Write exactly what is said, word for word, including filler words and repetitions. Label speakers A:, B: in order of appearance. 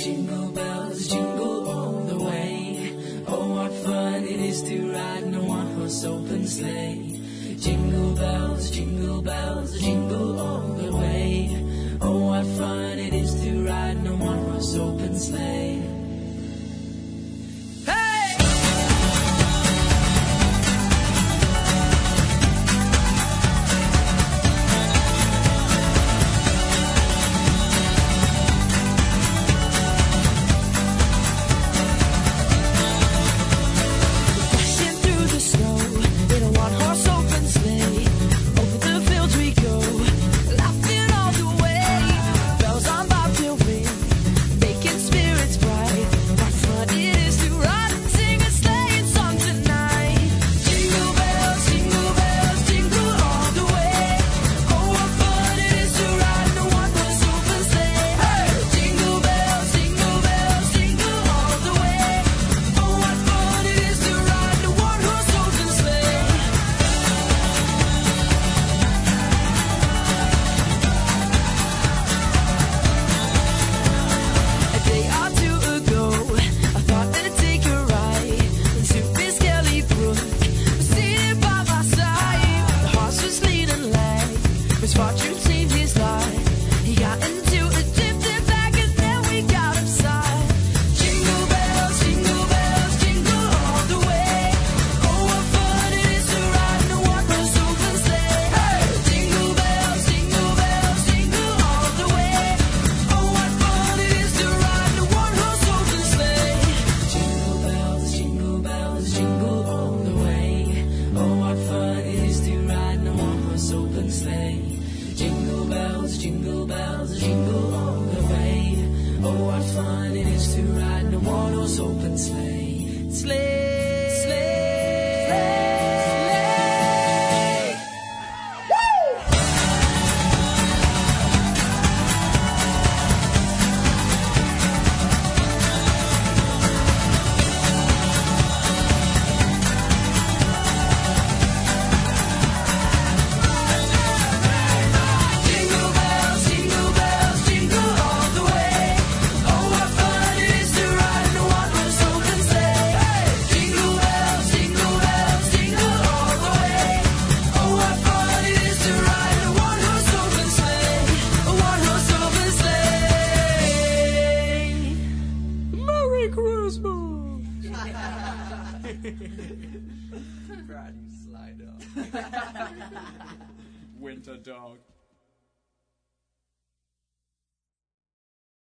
A: jingle bells, jingle all the way. Oh, what fun it is to ride in a one-horse open sleigh. Jingle bells, jingle bells, jingle all the way. Oh, what fun it is to ride in a one-horse open sleigh. Jingle bells, jingle bells, jingle all the way. Oh, what fun it is to ride in a one-horse open sleigh. Sleigh, sleigh, sleigh. Woo!
B: Brad, you sly dog. Winter dog.